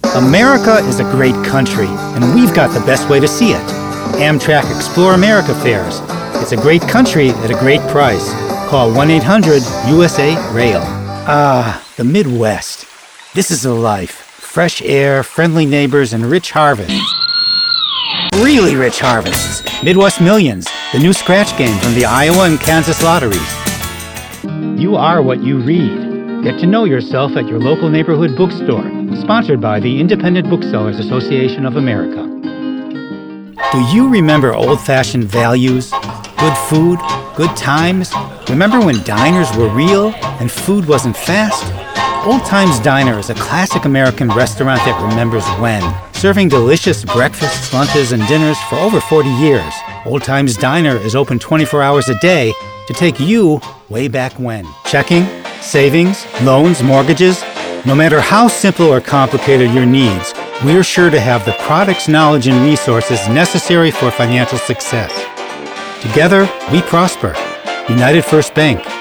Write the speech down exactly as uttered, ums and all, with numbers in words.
America is a great country, and we've got the best way to see it. Amtrak Explore America fares. It's a great country at a great price. Call one eight hundred U S A rail. Ah, the Midwest. This is the life. Fresh air, friendly neighbors, and rich harvests. Really rich harvests. Midwest Millions, the new scratch game from the Iowa and Kansas lotteries. You are what you read. Get to know yourself at your local neighborhood bookstore. Sponsored by the Independent Booksellers Association of America. Do you remember old-fashioned values? Good food? Good times? Remember when diners were real and food wasn't fast? Old Times Diner is a classic American restaurant that remembers when, serving delicious breakfasts, lunches, and dinners for over forty years. Old Times Diner is open twenty-four hours a day to take you way back when. Checking, savings, loans, mortgages. No matter how simple or complicated your needs, we're sure to have the products, knowledge, and resources necessary for financial success. Together, we prosper. United First Bank.